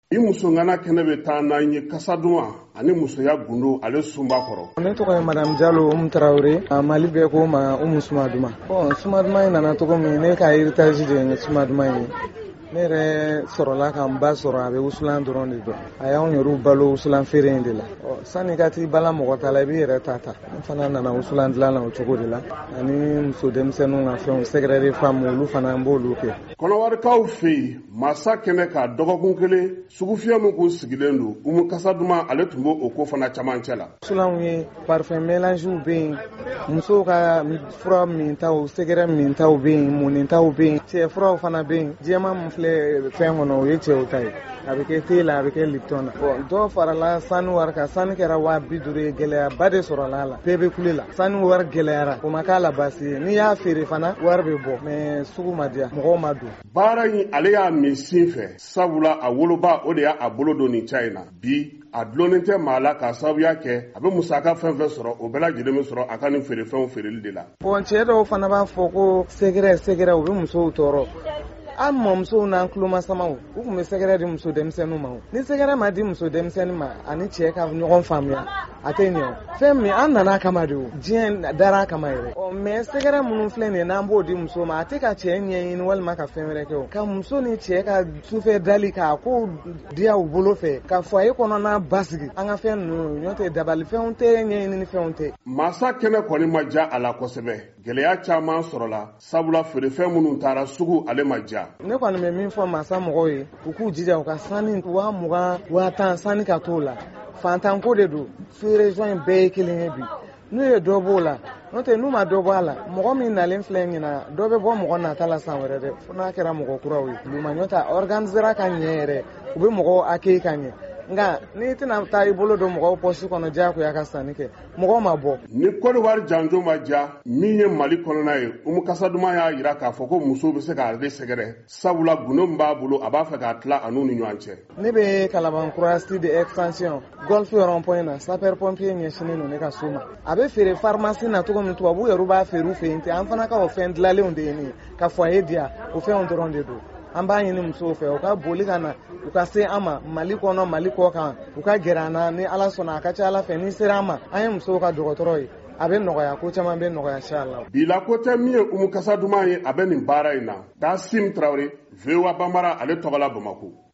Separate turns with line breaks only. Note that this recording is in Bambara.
I muso ngana kene be taa na nye kasa duman ani musoya gundo ale sunba kɔrɔ.
Ne tɔgɔ ye Madame Diallo Traoré, Mali bɛɛ ko ma Suma Duma. Bon, Suma Duma in nana cogo min ne ka héritage de ye Suma Duma ye. Ne yɛrɛ sɔrɔla ka n ba sɔrɔ a bɛ wusulan dɔrɔn de dɔn. A y'anw yɛrɛ balo wusulan feere in de la. Sani ka t'i bala mɔgɔ ta la i b'i yɛrɛ ta. N fana nana wusulan dilan na o cogo de la. Ani muso denmisɛnninw ka fɛnw secret de femme olu fana n b'olu kɛ.
Kɔnɔwarikaw fɛ yen masa kɛnɛ ka dɔgɔkun kelen sugufiyɛ min kun sigilen don Umu Kasa Duman ale tun b'o ko fana camancɛ la.
Wusulanw ye parfum mélangew bɛ yen, musow ka fura mintaw, secret mintaw bɛ yen, munintaw bɛ yen, cɛ furaw fana bɛ yen. Jɛman min filɛ fɛn kɔnɔ o ye cɛw ta ye. A bɛ kɛ thé la, a bɛ kɛ Lipton na. Bon, dɔw farala sanu wari kan. Sanu kɛra 250 ye, gɛlɛyaba de sɔrɔla a la. Bɛɛ bɛ kule la. Sanu wari gɛlɛyara. O ma k'a la baasi ye. N'i y'a feere fana wari bɛ bɔ. Mais sugu ma diya. Mɔgɔw ma don.
Baara in ale y'a min sin fɛ. Sabula a woloba o de y'a bolo don nin ca in na. Bi a dulonnen tɛ maa la k'a sababuya kɛ a bɛ musaka fɛn fɛn sɔrɔ o bɛɛ lajɛlen bɛ sɔrɔ a ka nin feerefɛnw feereli de la.
Bon, cɛ dɔw fana b'a fɔ ko secret u bɛ musow tɔɔrɔ. An mɔmusow n'an tulomasamaw u tun bɛ sɛgɛrɛ di muso denmisɛnninw ma. Ni sɛgɛrɛ ma di muso denmisɛnnin ma ani cɛ ka ɲɔgɔn faamuya a tɛ ɲɛ. Fɛn min an nana kama de o diɲɛ dara kama yɛrɛ. Mais sɛgɛrɛ minnu filɛ nin ye n'an b'o di muso ma a tɛ ka cɛ ɲɛɲini walima ka fɛn wɛrɛ kɛ o. Ka muso ni cɛ ka sufɛ dali k'a ko diya u bolo fɛ ka foyer kɔnɔna basigi an ka fɛn ninnu ɲɔ tɛ dabalifɛnw tɛ ɲɛɲini fɛnw tɛ.
Masa kɛnɛ kɔni ma ja a la kosɛbɛ. Gɛlɛya caman sɔrɔla sabula feerefɛn minnu taara sugu ale ma ja.
Ne kɔni bɛ min fɔ masa mɔgɔw ye u k'u jija u ka sani 20,000 10,000 sani ka t'o la. Fantanko de don sous région in bɛɛ ye kelen ye bi. N'u ye dɔ b'o la n'o tɛ n'u ma dɔ bɔ a la mɔgɔ min nalen filɛ ɲina dɔ bɛ bɔ mɔgɔ nata la san wɛrɛ dɛ fo n'a kɛra mɔgɔ kuraw ye. Luma ɲɔ ta organisera ka ɲɛ yɛrɛ u bɛ mɔgɔw accueillir ka ɲɛ. Nka n'i tɛna taa i bolo don mɔgɔw poche kɔnɔ diyagoya ka sanni kɛ mɔgɔ ma bɔ.
Ni Côte d'Ivoire janjo ma ja min ye Mali kɔnɔna ye Umu Kasa Duman y'a jira k'a fɔ ko muso bɛ se k'ale sɛgɛrɛ sabula gundo min b'a bolo a b'a fɛ k'a tila a n'u ni ɲɔgɔn cɛ.
Ne bɛ Kalabankura site d'extension golf rond point na sapeur pompier ɲɛsinnen don ne ka so ma. A bɛ feere pharmacie na cogo min tubabu yɛrɛ b'a feere u fɛ yen ten an fana ka o fɛn dilanlenw de ye nin ye ka foyer diya o fɛnw dɔrɔn de don. An b'a ɲini musow fɛ u ka boli ka na u ka se an ma Mali kɔnɔ Mali kɔ kan u ka gɛrɛ an na ni Ala sɔnna a ka ca Ala fɛ ni sera an ma an ye musow ka dɔgɔtɔrɔ ye a bɛ nɔgɔya ko caman bɛ nɔgɔya inshallah.
Bila ko tɛ min ye Umu Kasa Duman ye a bɛ nin baara in na. Kasim Traoré, VOA Bambara ale tɔgɔ la Bamakɔ.